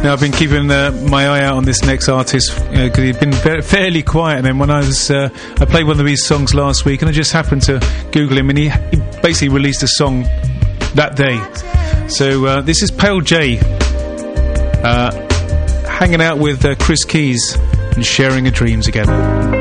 Now, I've been keeping my eye out on this next artist because he'd been fairly quiet. And then when I played one of his songs last week, and I just happened to Google him, and he basically released a song that day. So this is Pale J, hanging out with Chris Keys and sharing a dream together.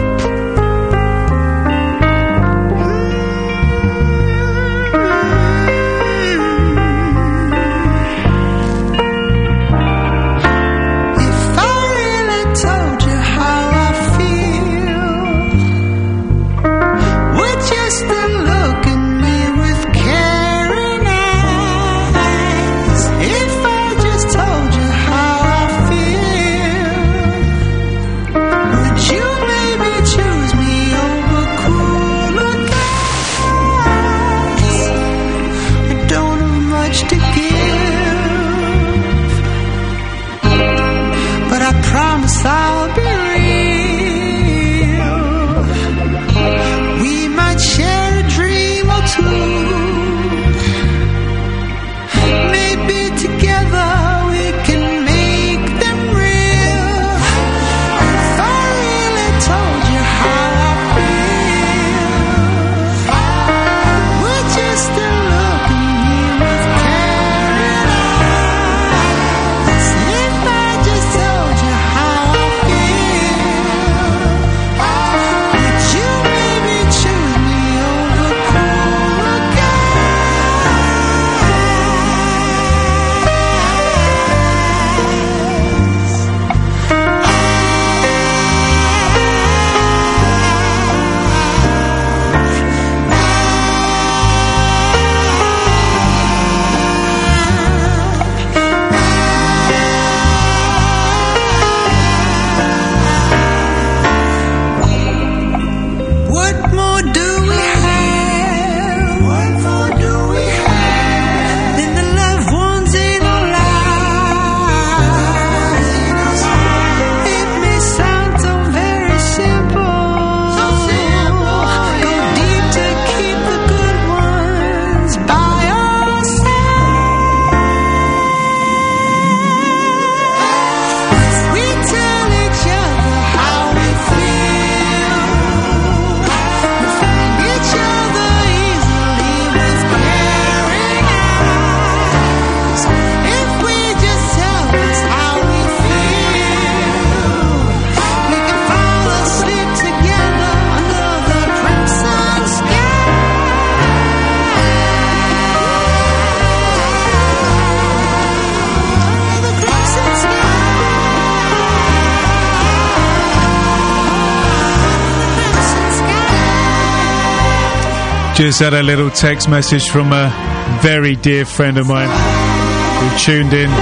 Just had a little text message from a very dear friend of mine who tuned in.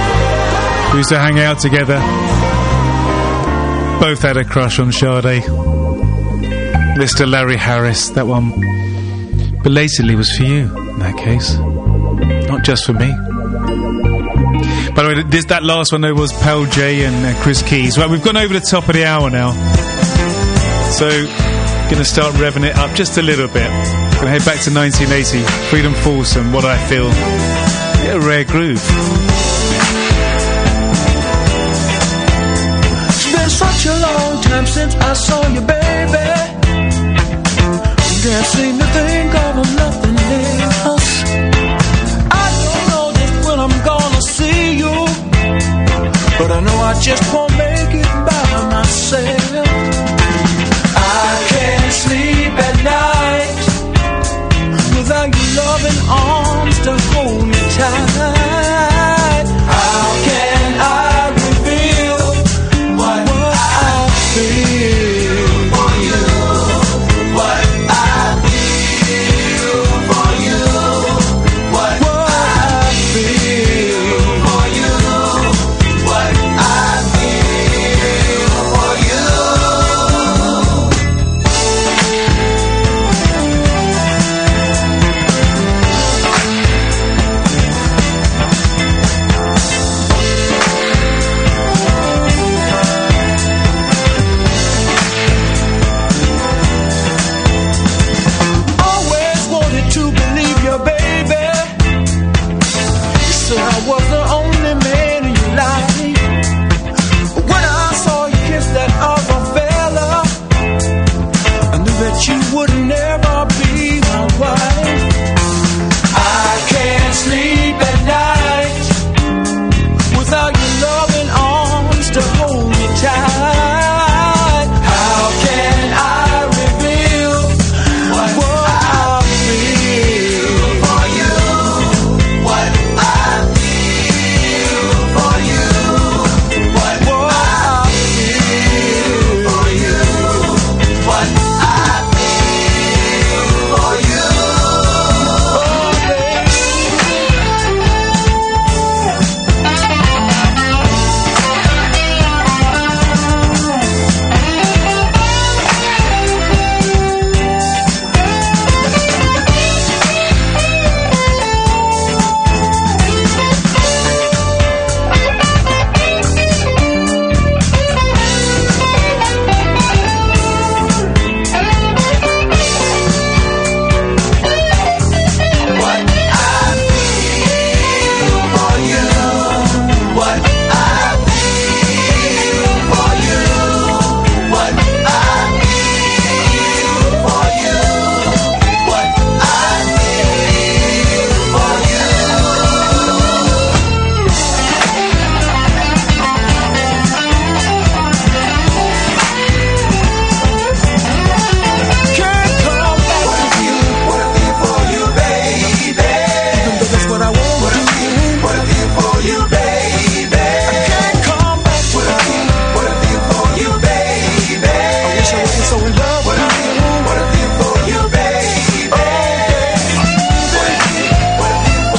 We used to hang out together. Both had a crush on Sade. Mr. Larry Harris. That one belatedly was for you in that case. Not just for me. By the way, that last one though was Pale J and Chris Keys. Right, we've gone over the top of the hour now. So, going to start revving it up just a little bit. Going to head back to 1980, Freedom Force and What I Feel. A rare groove. It's been such a long time since I saw you, baby. Can't seem to think of nothing else. I don't know just when I'm gonna see you, but I know I just won't make it by myself. I can't sleep at night without your loving arms to hold me tight. How can I reveal what I feel for you? What I feel for you? What I feel for you? What I feel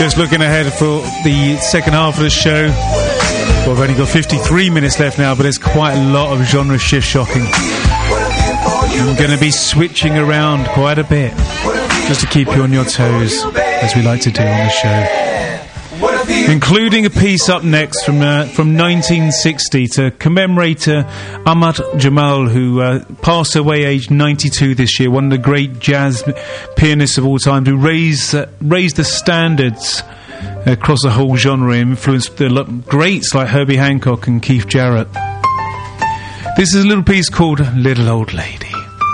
Just looking ahead for the second half of the show. Well, we've only got 53 minutes left now, but there's quite a lot of genre shift shocking. I'm going to be switching around quite a bit just to keep you on your toes, as we like to do on the show. Including a piece up next from 1960 to commemorate Ahmad Jamal, who passed away aged 92 this year, one of the great jazz pianists of all time, who raised the standards across the whole genre, influenced the greats like Herbie Hancock and Keith Jarrett. This is a little piece called Little Old Lady.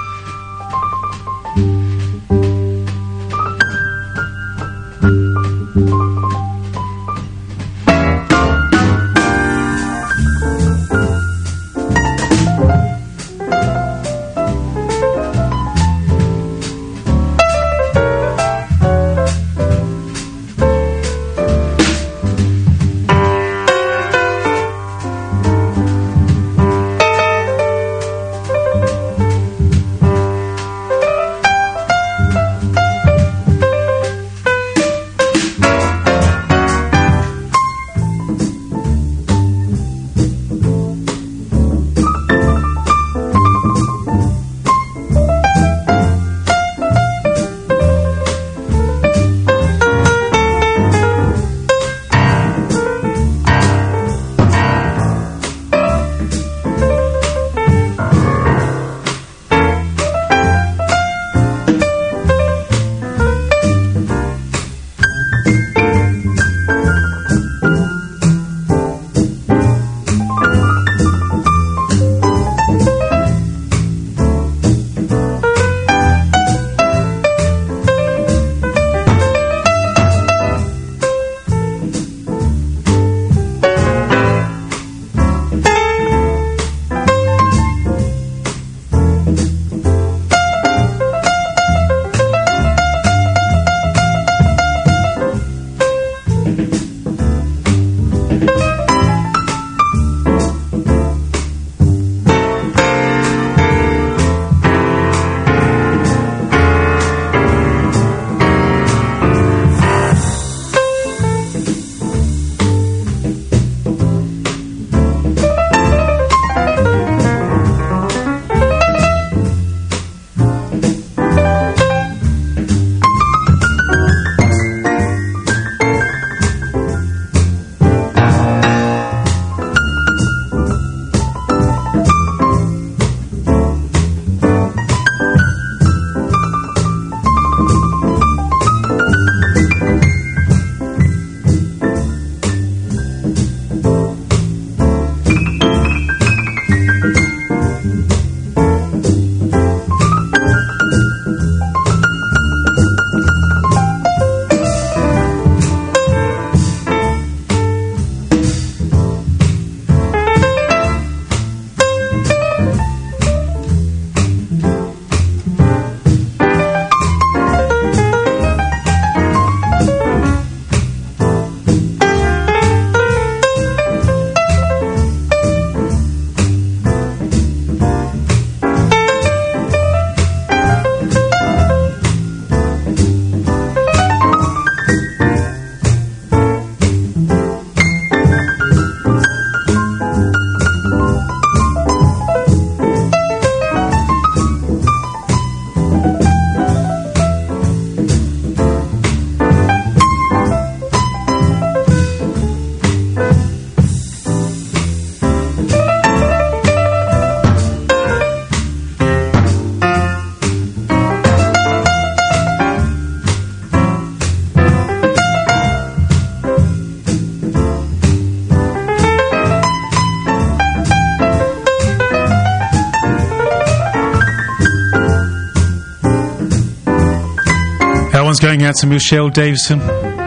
one's going out to Michelle Davison.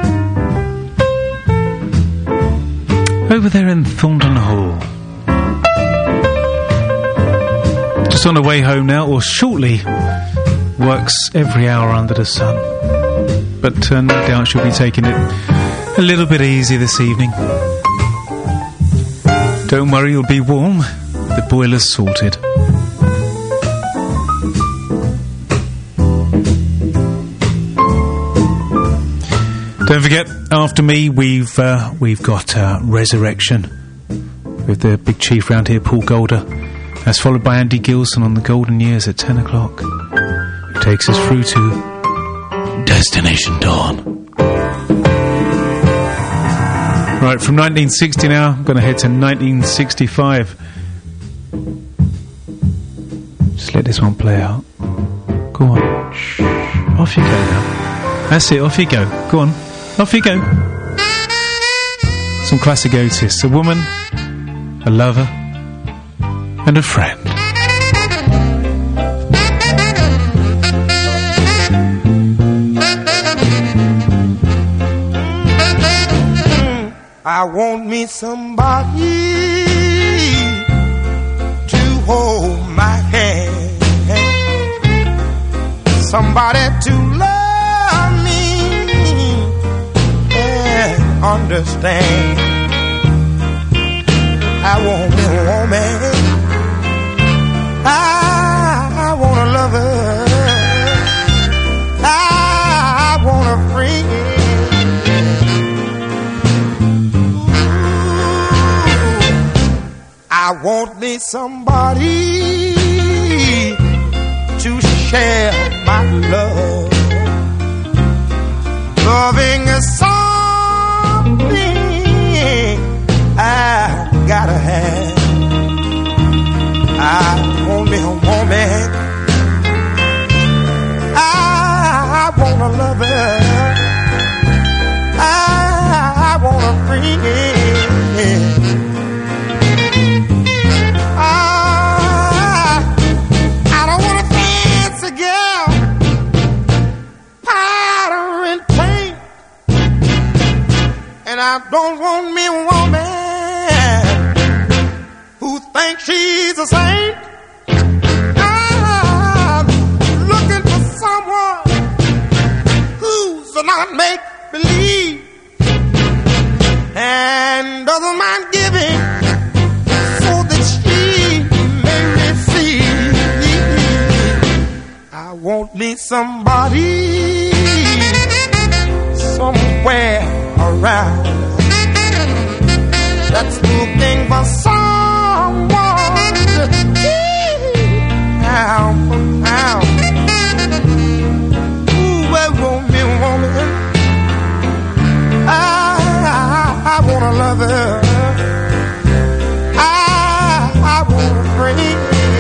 Over there in Thornton Hall. Just on the way home now, or shortly. Works every hour under the sun. But no doubt she'll be taking it a little bit easy this evening. Don't worry, you'll be warm. The boiler's sorted. Don't forget, after me, we've got Resurrection with the big chief round here, Paul Golder. That's followed by Andy Gilson on the Golden Years at 10 o'clock. Who takes us through to Destination Dawn. Right, from 1960 now, I'm going to head to 1965. Just let this one play out. Go on. Shh. Off you go now. That's it, off you go. Go on. Off you go. Some classic Otis. A woman, a lover, and a friend. I want me somebody to hold my hand, somebody to love me and understand. I want a woman, I want a lover, I want a friend. I want me somebody to share my love. Loving is something I gotta have. I want me a woman, I want a lover, I want a friend. I don't want me a woman who thinks she's a saint. I'm looking for someone who's not make-believe and doesn't mind giving so that she may receive. I want me somebody somewhere around that's looking for someone to pound for pound. Ooh, I want me a woman, I want a lover, I want a friend.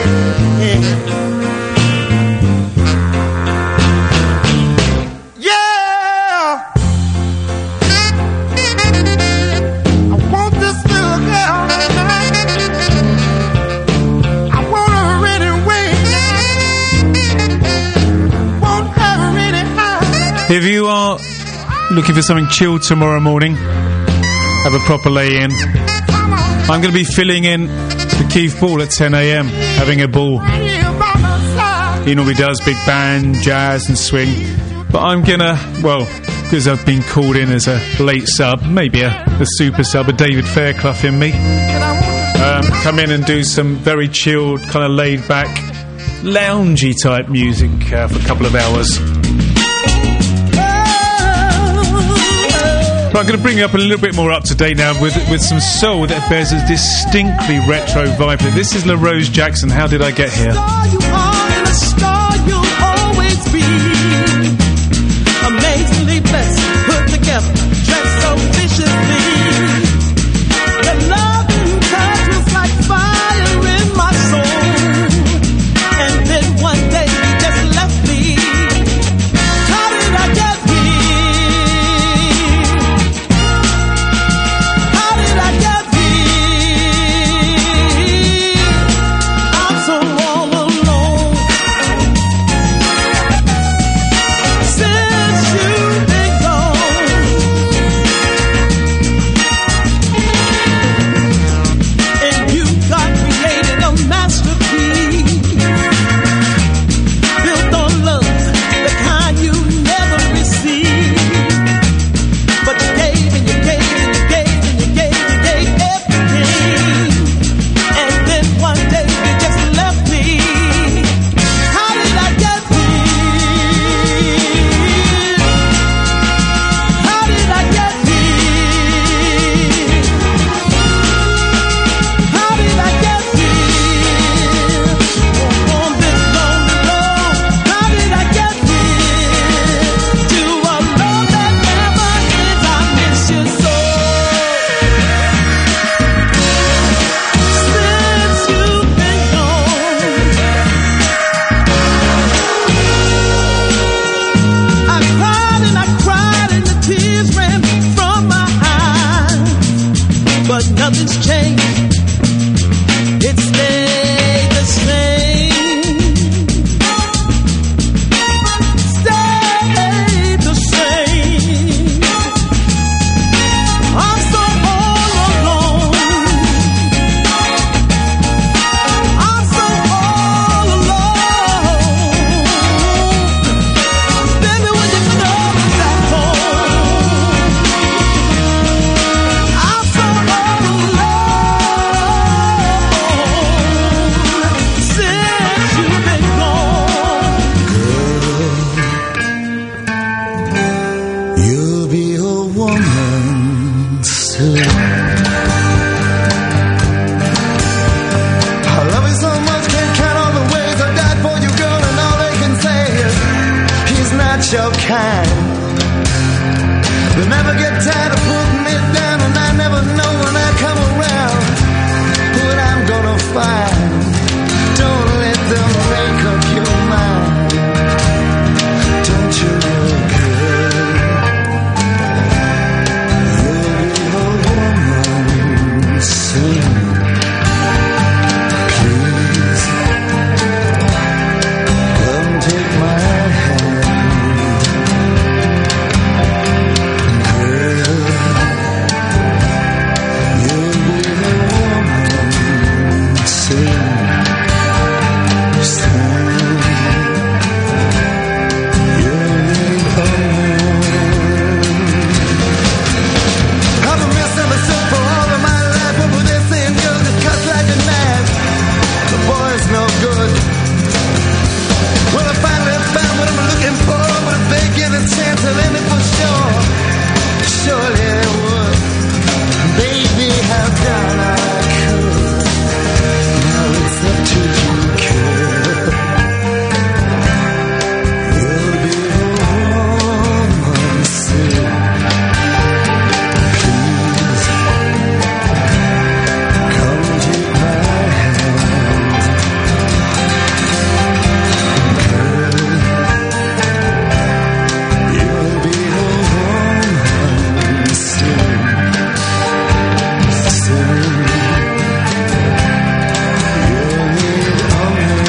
If you are looking for something chilled tomorrow morning, have a proper lay-in. I'm going to be filling in for Keith Ball at 10 a.m, having a ball. He normally does big band, jazz and swing. But I'm going to, well, because I've been called in as a late sub, maybe a super sub, a David Fairclough in me, come in and do some very chilled, kind of laid-back, loungy type music for a couple of hours. But I'm going to bring you up a little bit more up to date now with some soul that bears a distinctly retro vibe. This is LaRose Jackson. How Did I Get Here? Star you are and a star you'll always be. Amazingly blessed, put together, dressed so viciously. Your love and touch was like fire in my soul. And then one day you just left me. How did I get here? I'm so all alone. nothing's changed. It stayed the same. Stayed the same. I'm so all alone. I'm so all alone. Baby, when you come back home, I'm so all alone. Since you've been gone, you'll be a woman soon. I love you so much, can't count all the ways I died for you, girl, and all they can say is he's not your kind. They never get tired of putting me down, and I never know when I come around what I'm gonna find. Don't let them make up your mind. Don't you look good? You'll be a woman soon. Please, come take my hand. Girl, you'll be a woman soon. Soon, you'll be a woman. I've been misunderstood for all of my life. What were they saying, girl? Just cuts like a knife. The boy's no good. Well, I finally found what I'm looking for, but if they give a chance, I'll end it for sure. Surely they would. Baby, I've done all I could. Now it's up to you, girl. You'll be a woman soon. Please, come take my hand. Girl, you'll be a woman soon. Soon, you'll need a woman.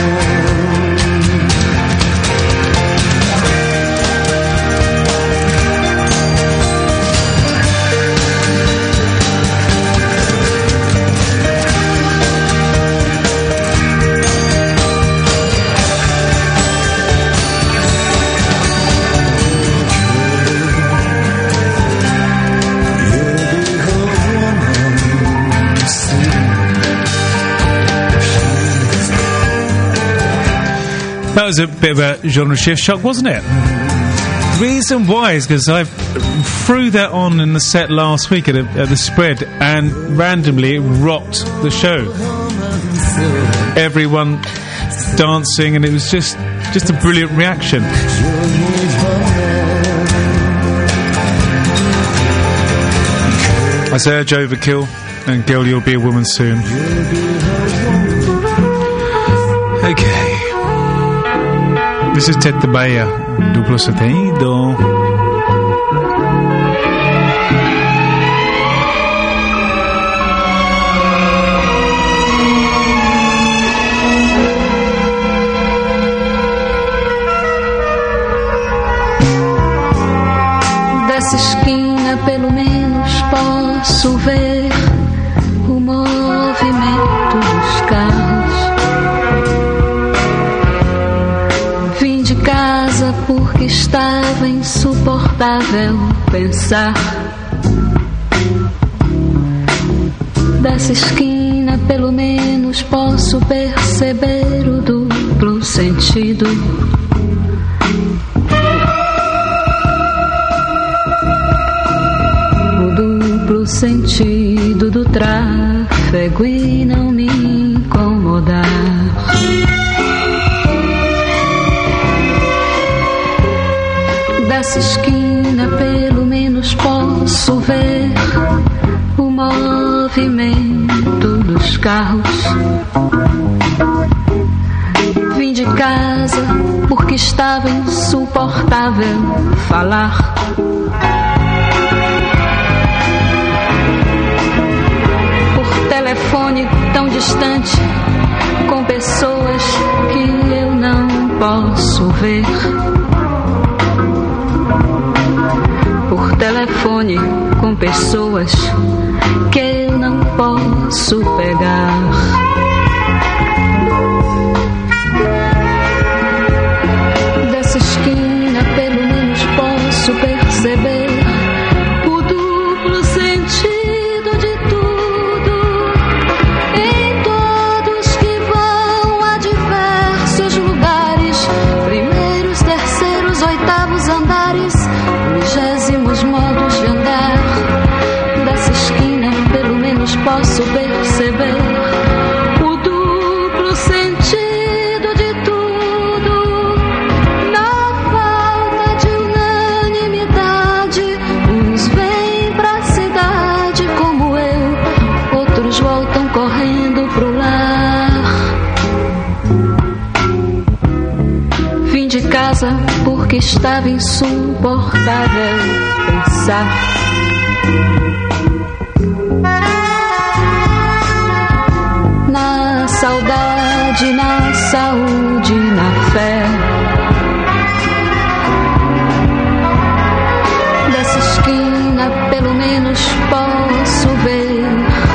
That was a bit of a genre shift shock, wasn't it? The reason why is because I threw that on in the set last week at the spread, and randomly it rocked the show. Everyone dancing, and it was just a brilliant reaction. I say urge overkill, and girl, you'll be a woman soon. Okay. This is Ted Tabaya, duplo sentido. Dessa esquina, pelo menos posso ver o movimento dos carros. Vim de casa porque estava insuportável pensar. Dessa esquina, pelo menos posso perceber o duplo sentido. O sentido do tráfego e não me incomodar. Dessa esquina pelo menos posso ver o movimento dos carros. Vim de casa porque estava insuportável falar. telefone tão distante, com pessoas que eu não posso ver. Por telefone com pessoas que eu não posso pegar. Dessa esquina pelo menos posso perceber o duplo sentido de tudo, em todos que vão a diversos lugares, primeiros, terceiros, oitavos andares, 20º modos de andar. Dessa esquina pelo menos posso perceber o duplo sentido de tudo. Na falta de unanimidade, uns vêm pra cidade como eu, outros voltam correndo pro lar. Vim de casa porque estava insuportável pensar. Na saudade, na saúde, na fé. Dessa esquina pelo menos posso ver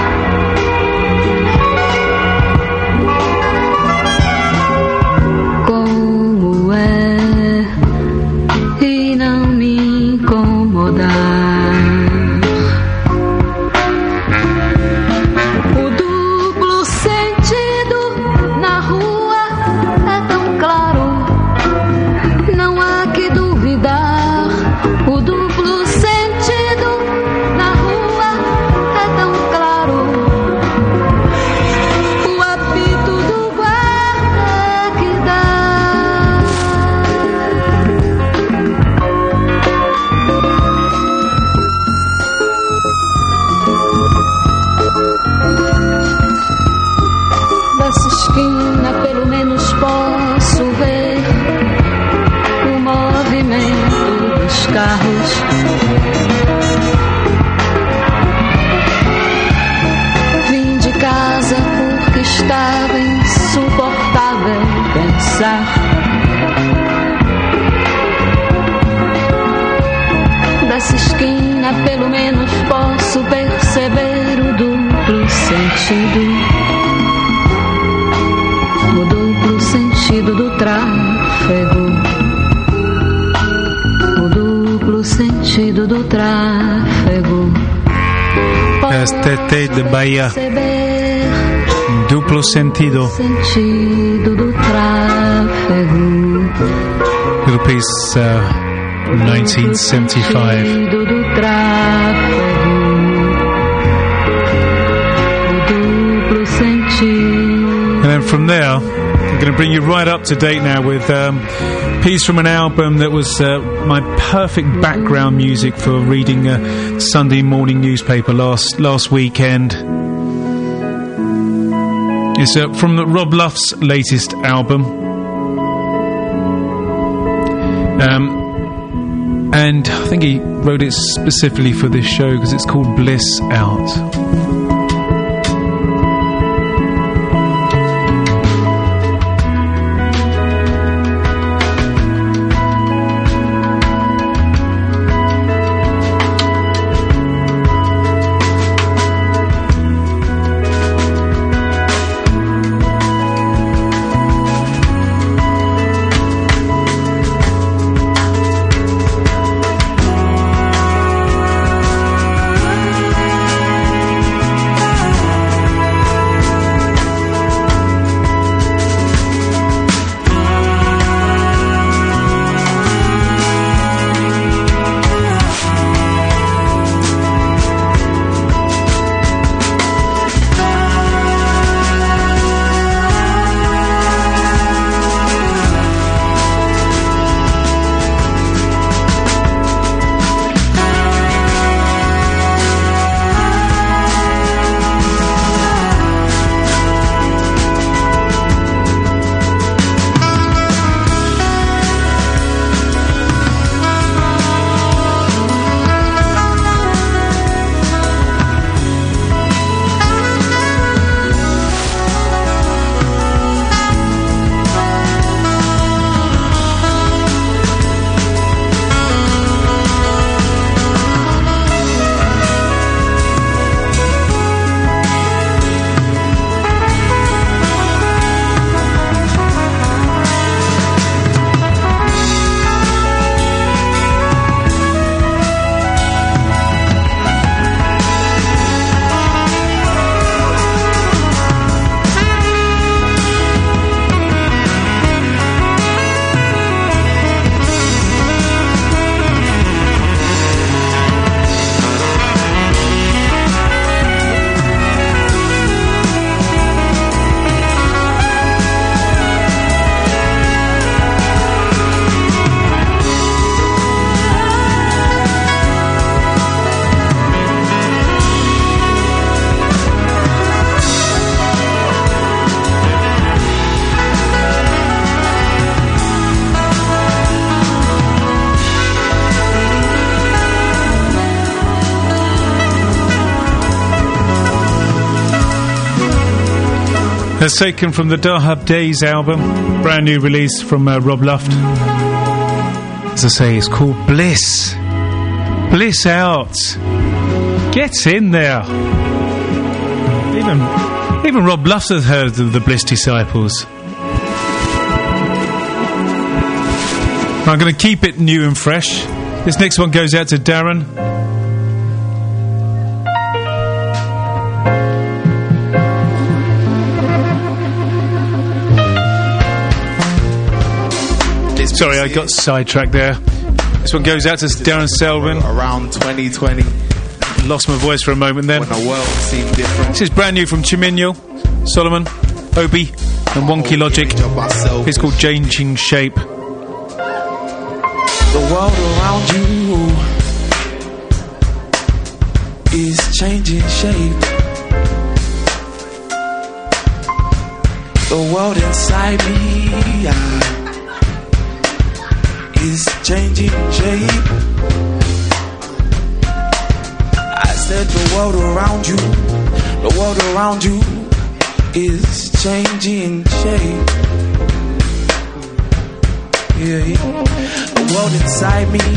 como é e não me incomodar. O duplo sentido na rua é tão claro, não há que duvidar. O duplo sentido na rua é tão claro, o apito do guarda que dá. Dessa esquina pelo menos posso ver o movimento dos carros. Vim de casa porque estava insuportável pensar. Dessa esquina pelo menos posso perceber o duplo sentido. O duplo sentido do tráfego. O duplo sentido do tráfego. Tete de Bahia. Duplo sentido. Sentido do tráfego. Little piece, 1975. Sentido do tráfego. O duplo sentido. And then from there, I'm going to bring you right up to date now with a piece from an album that was my perfect background music for reading a Sunday morning newspaper last weekend. It's from Rob Luff's latest album. And I think he wrote it specifically for this show because it's called Bliss Out. That's taken from the Dahab Days album, brand new release from Rob Luft. As I say, it's called Bliss. Bliss out. Get in there. Even Rob Luft has heard of the Bliss Disciples. I'm going to keep it new and fresh. This next one goes out to Darren. Sorry, I got sidetracked there. This one goes out to Darren Selvin. Around 2020. Lost my voice for a moment then. When the world seemed different. This is brand new from Chiminyo, Solomon, Obi, and Wonky Logic. It's called Changing Shape. The world around you is changing shape. The world inside me is changing shape. I said the world around you is changing shape. Yeah. The world inside me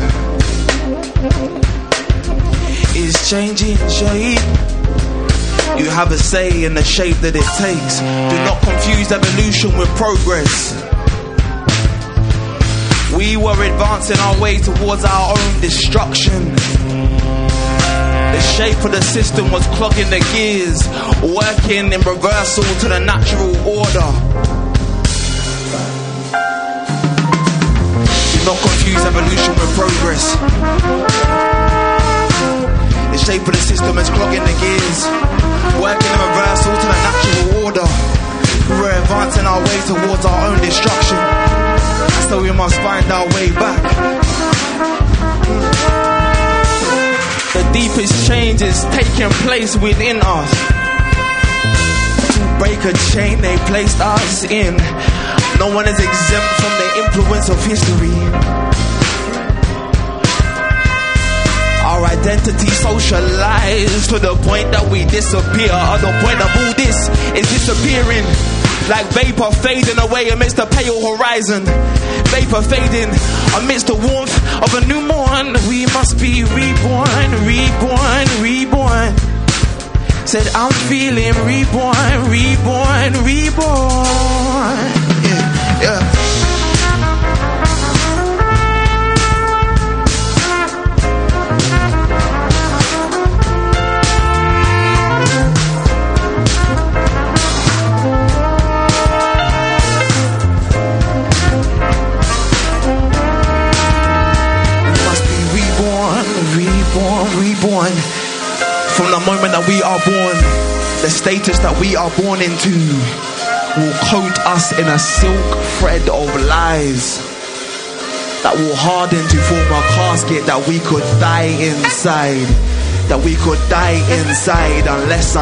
is changing shape. You have a say in the shape that it takes. Do not confuse evolution with progress. We were advancing our way towards our own destruction. The shape of the system was clogging the gears, working in reversal to the natural order. Do not confuse evolution with progress. The shape of the system is clogging the gears, working in reversal to the natural order. We were advancing our way towards our own destruction, so we must find our way back. The deepest change is taking place within us. To break a chain they placed us in. No one is exempt from the influence of history. Our identity socialized to the point that we disappear. The point of all this is disappearing. Like vapor fading away amidst the pale horizon. Vapor fading amidst the warmth of a new morn. We must be reborn, reborn, reborn. Said I'm feeling reborn, reborn, reborn. Yeah, yeah. Reborn. From the moment that we are born, the status that we are born into will coat us in a silk thread of lies that will harden to form a casket that we could die inside. That we could die inside unless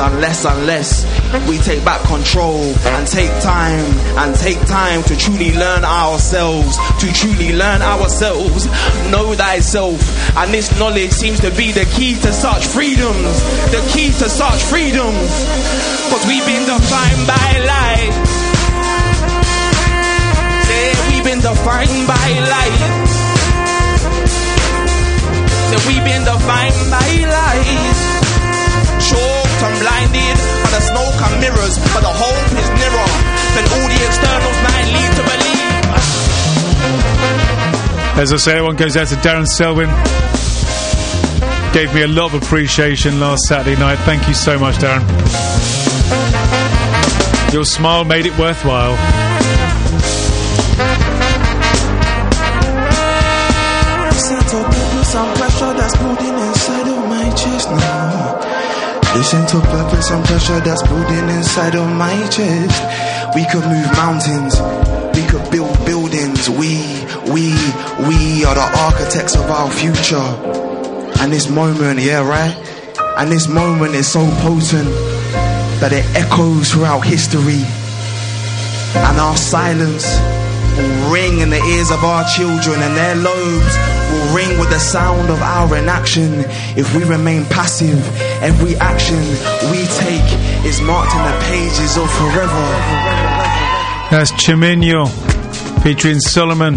we take back control and take time to truly learn ourselves, know thyself. And this knowledge seems to be the key to such freedoms, cause we've been defined by light. Yeah, we've been defined by light. That we've been defined by lies. Choked and blinded by the smoke and mirrors, but the hope is nearer than all the externals might lead to believe. As I say, that one goes out to Darren Selvin. Gave me a lot of appreciation last Saturday night. Thank you so much, Darren. Your smile made it worthwhile. Some pressure that's building inside of my chest now. Listen to purpose and pressure that's building inside of my chest. We could move mountains, we could build buildings. We are the architects of our future. And this moment, yeah, right? And this moment is so potent that it echoes throughout history. And our silence will ring in the ears of our children, and their lobes will ring with the sound of our inaction. If we remain passive, every action we take is marked in the pages of forever. That's Chiminyo featuring Solomon,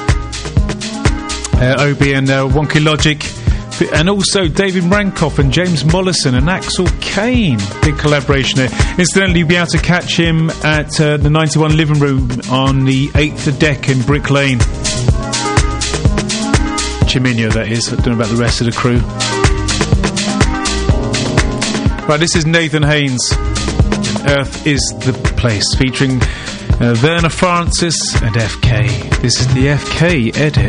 Obi and Wonky Logic, and also David Rankoff and James Mollison and Axel Kane. Big collaboration there. Incidentally, you'll be able to catch him at the 91 Living Room on the 8th deck in Brick Lane. Chiminyo, that is. I don't know about the rest of the crew. Right, this is Nathan Haynes. Earth is the Place, featuring Werner Francis and FK. This is the FK edit.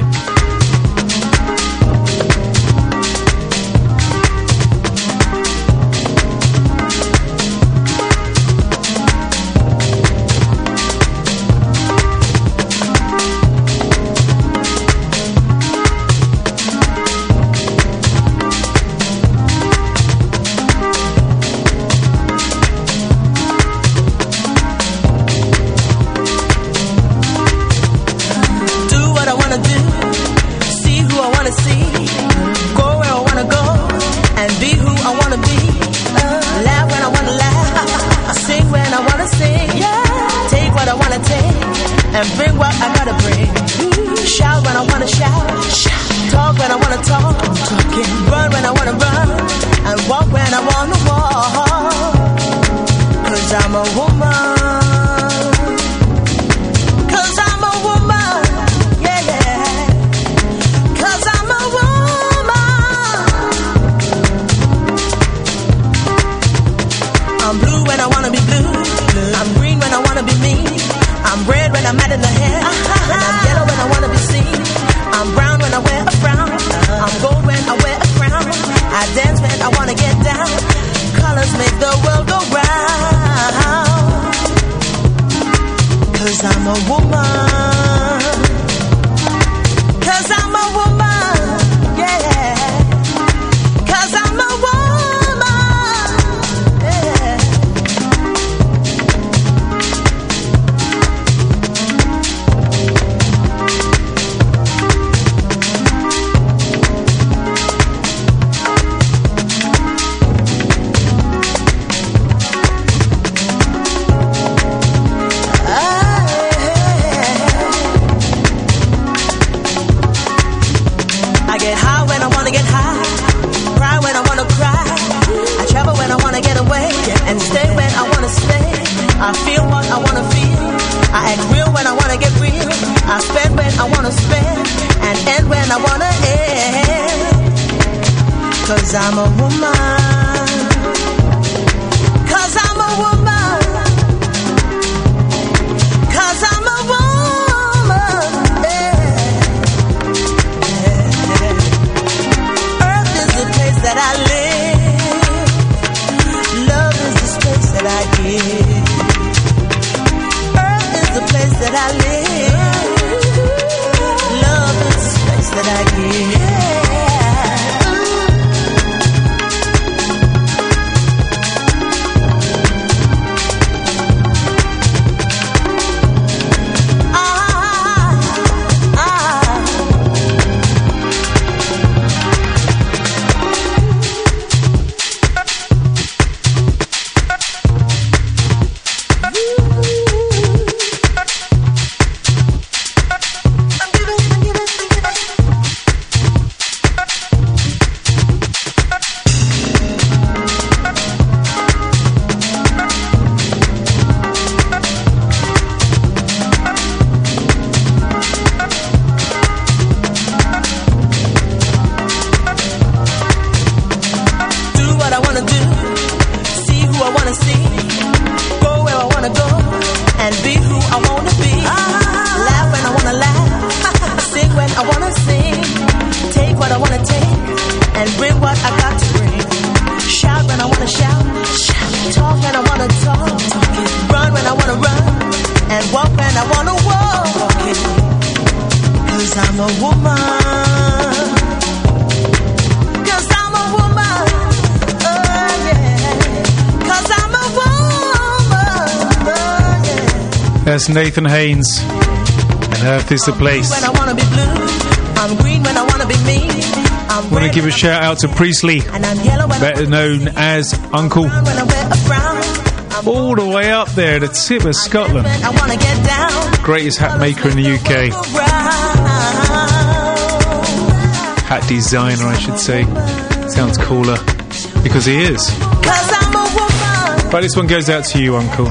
That's Nathan Haynes, and Earth is the Place. When I wanna be blue, I'm green when I wanna be me. I want to give a shout out to Priestley, better known as Uncle. All the way up there, the tip of Scotland. I wanna get down. Greatest hat maker in the UK. Hat designer, I should say. Sounds cooler. Because he is. 'Cause I'm a woman. But this one goes out to you, Uncle.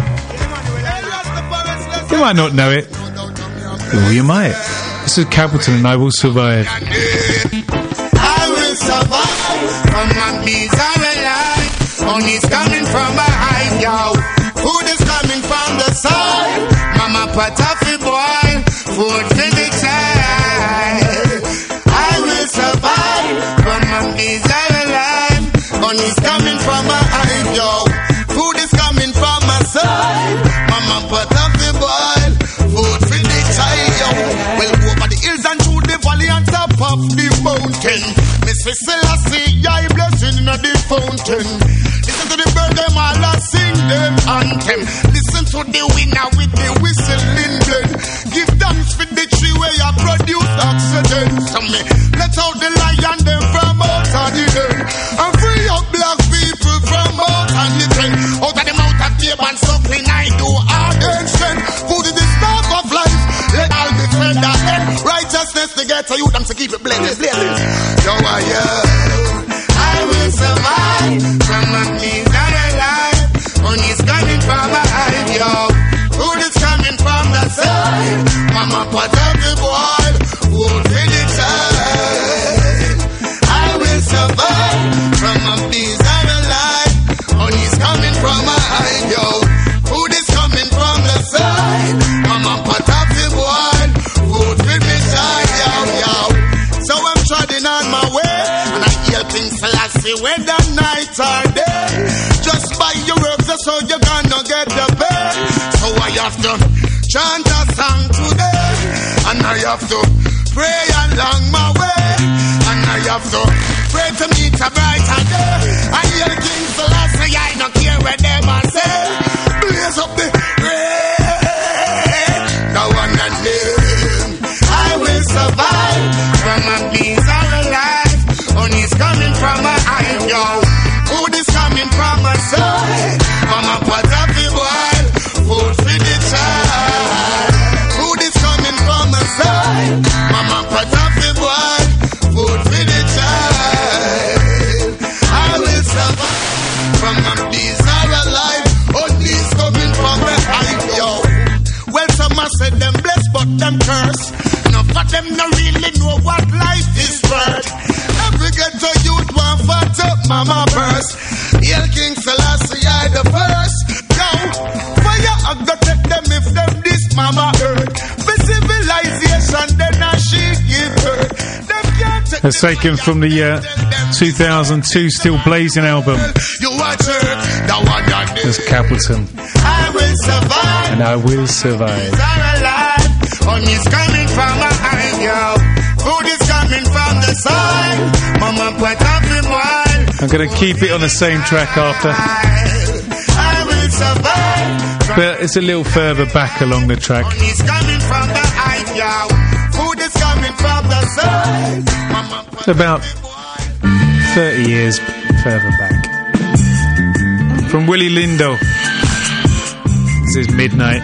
You might not know it. Or you might. This is Capleton and I Will Survive. I will survive from my miserable life. Money's coming from behind, yo. Food is coming from the side. Mama put off the boil. Food for the child. I will survive from my miserable life. Money's coming from behind, yo. Food is coming from my side. Mama put off the boil. Food for the child, yo. Well, over the hills and through the valley on top of the mountain. Mrs. Selassie, I blessing in the fountain. Listen to the bird, them all a sing them anthem. Listen to the winner with the whistling blade. Give thanks for the tree where you produce oxygen. So me, let out the lion them from out of the den. And free up black people from out of the den. Out of the mouth of tape and suckling, I do hard and strength. Food is the staff of life. Let all the friend that end. Righteousness to get to you, them to keep it blameless. Yo, I will survive from my miserable life. Money's coming from behind, yo. Food is coming from the side. Mama put up the boil. Food for the child. I will survive from my miserable life. Money's coming from behind, yo. Food is coming from the side. Mama put up the boil. Food for the child, yo, yo. So I'm treading on my way, and I hear things Selassie whether night or day. Just by your works, that's how you're gonna get the pay. So I have to chant a song today, and I have to pray along my way, and I have to pray to meet a brighter day. I hear King Selassie, I don't care what them a say. Blaze up the rain, no one and name. I will survive from a miserable life. Money's coming from behind, yo. Food is coming from my side. Mama put up the boil. Food for the child. Food is coming from my side. Mama put up the boil. Food for the child. I will survive from a miserable life. Money's coming from behind, yo. Well, some said them blessed, but them curse. None of them no really know what life is worth. Every ghetto youth want fat up mama purse. Hail King Selassie, I the first. Yo, fire I go take them if them this mama earth. For civilization, then I she give birth. Them can't take That's taken from the 2002 Still Blazing album. You watch her, the one that That's Capleton. I will survive. And I Will Survive. Money's coming from behind, yo. Food is coming from the side. Mama put up the boil. I'm going to keep it on the same track after. I will survive. But it's a little further back along the track. Money's coming from behind, yo. Food is coming from the side. Mama put It's about 30 years further back. From Willie Lindo. This is Midnight.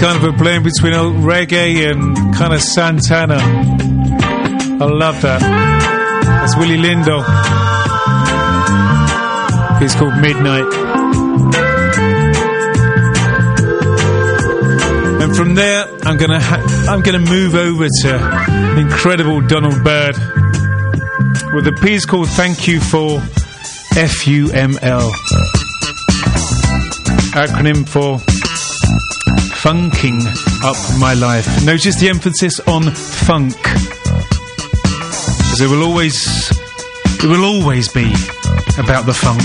kind of a blend between old reggae and kind of Santana. I love that. That's Willie Lindo. It's called Midnight. And from there, I'm gonna move over to the incredible Donald Byrd with a piece called Thank You For FUML, acronym for Funking Up My Life. Notice the emphasis on funk, because it will always be about the funk.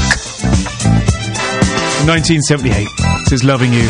1978, this is Loving You.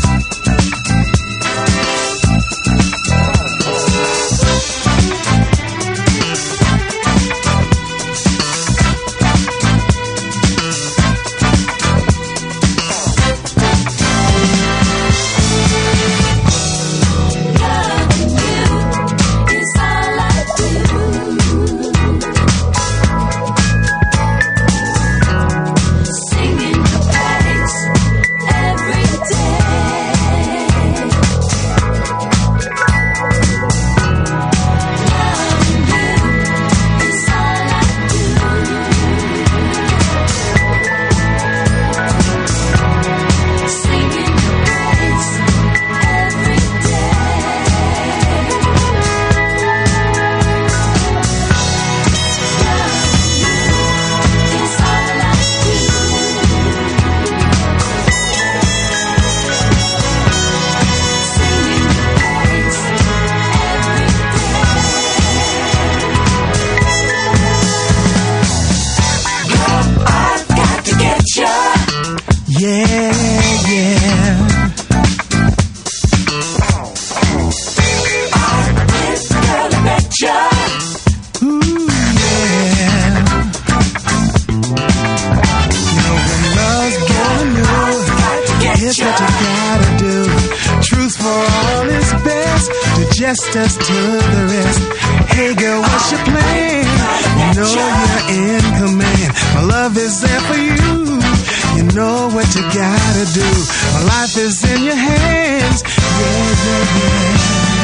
Just us to the rest. Hey girl, what's your plan? You know you're in command. My love is there for you. You know what you gotta do. My life is in your hands. Yeah, yeah, yeah.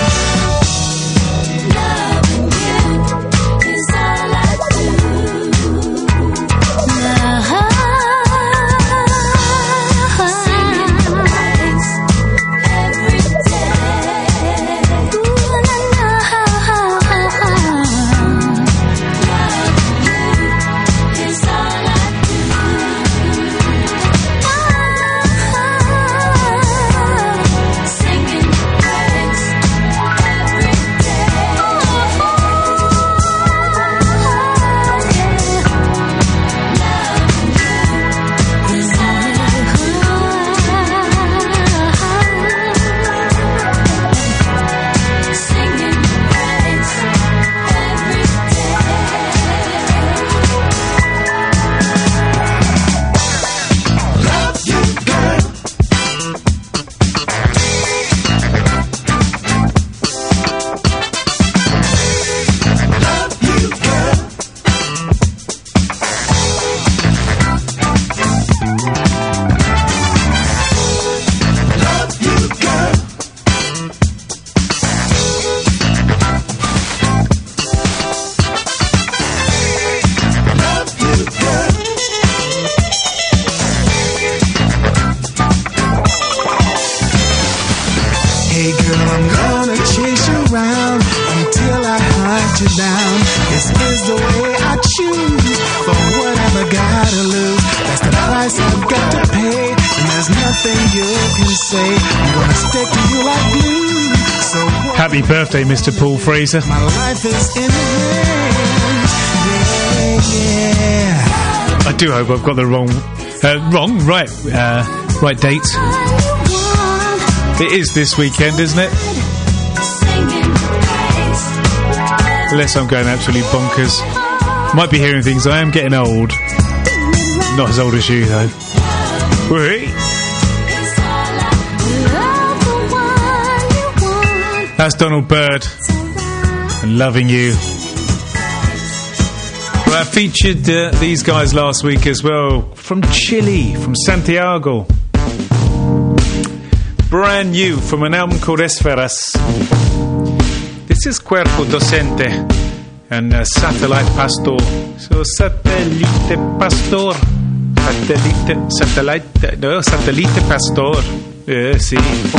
Loving you is all I do. Singing praise every day. Happy birthday, Mr. Paul Fraser. My life is in your hands. Yeah, yeah. I do hope I've got the right date. It is this weekend, isn't it? Unless I'm going absolutely bonkers. Might be hearing things. I am getting old. Not as old as you, though. Wait. That's Donald Byrd and Loving You. Well, I featured these guys last week as well, from Chile, from Santiago. brand new from an album called Esferas. This is Cuerpo Docente and Satellite Pastor. So Satellite Pastor. Satellite Pastor. Sí.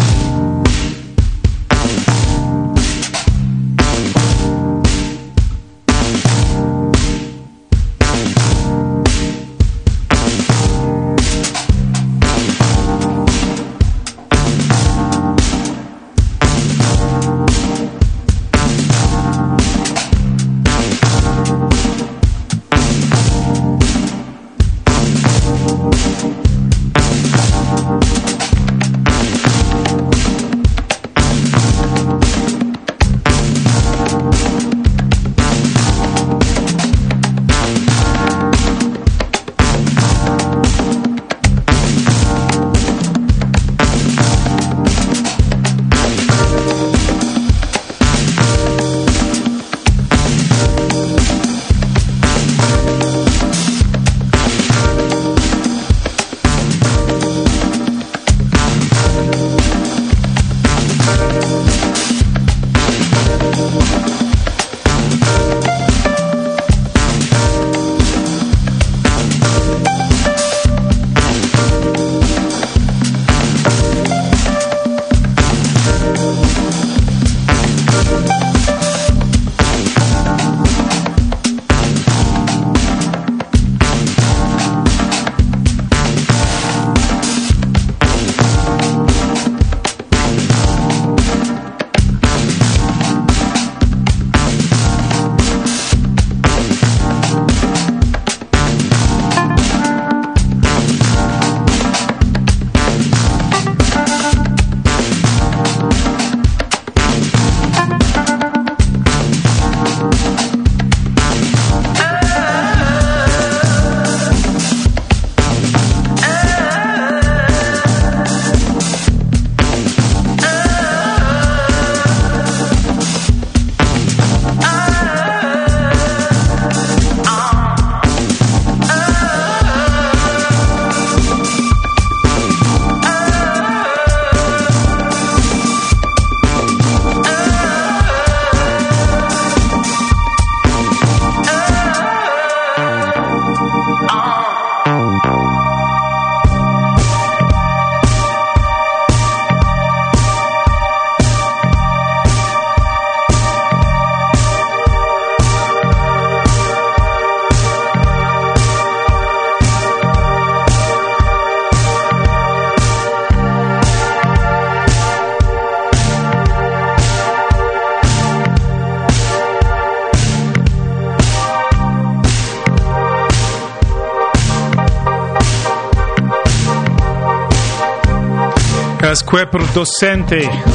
That's Cuerpo Docente.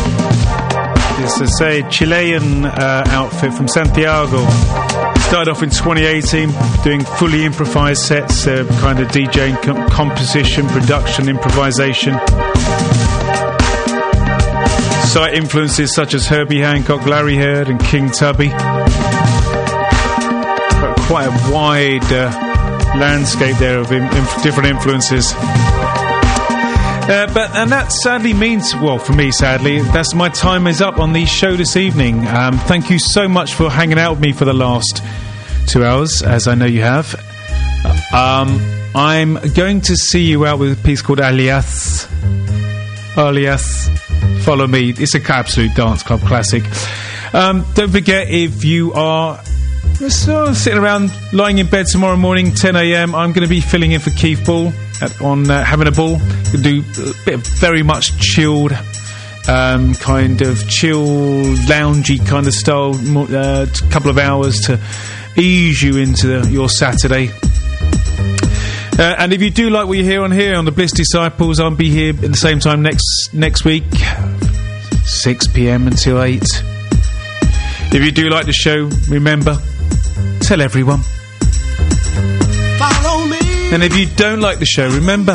This is a Chilean outfit from Santiago. Started off in 2018 doing fully improvised sets, kind of DJing, composition, production, improvisation. Site influences such as Herbie Hancock, Larry Heard and King Tubby. But quite a wide landscape there of different influences. And that sadly means, well, for me, sadly, that's my time is up on the show this evening. Thank you so much for hanging out with me for the last 2 hours, as I know you have. I'm going to see you out with a piece called Alias. Follow me. It's an absolute dance club classic. Don't forget, if you are sitting around, lying in bed tomorrow morning, 10 a.m, I'm going to be filling in for Keith Ball on Having a Ball. We'll do a bit of very much chilled, kind of chill, loungy kind of style, couple of hours to ease you into your Saturday. And if you do like what you hear on here on the Bliss Disciples, I'll be here at the same time next week, 6 p.m. until 8. If you do like the show, remember, tell everyone. Follow me. And if you don't like the show, remember,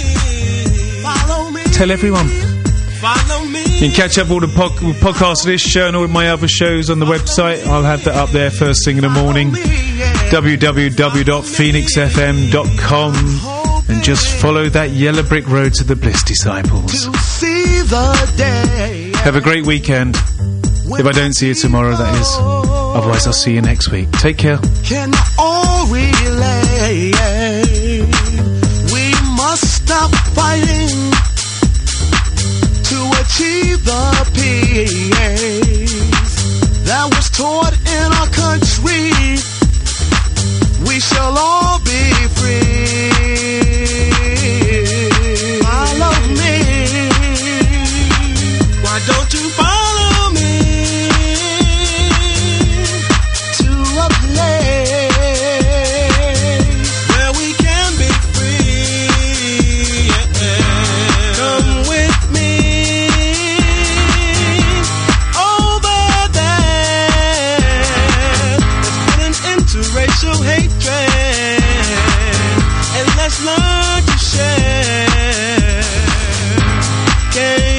tell everyone. Follow me. You can catch up all the podcasts of this show and all of my other shows on the website. I'll have that up there first thing in the morning. www.phoenixfm.com. and just follow that yellow brick road to the Bliss Disciples. To see the day. Have a great weekend. If I don't see you tomorrow, that is. Otherwise, I'll see you next week. Take care. Can all relate? We must stop fighting to achieve the peace that was taught in our country. We shall all be free. Follow me. Why don't you follow me to a place where we can be free? Come with me over there. Let's put an end to racial hatred and let's learn to share.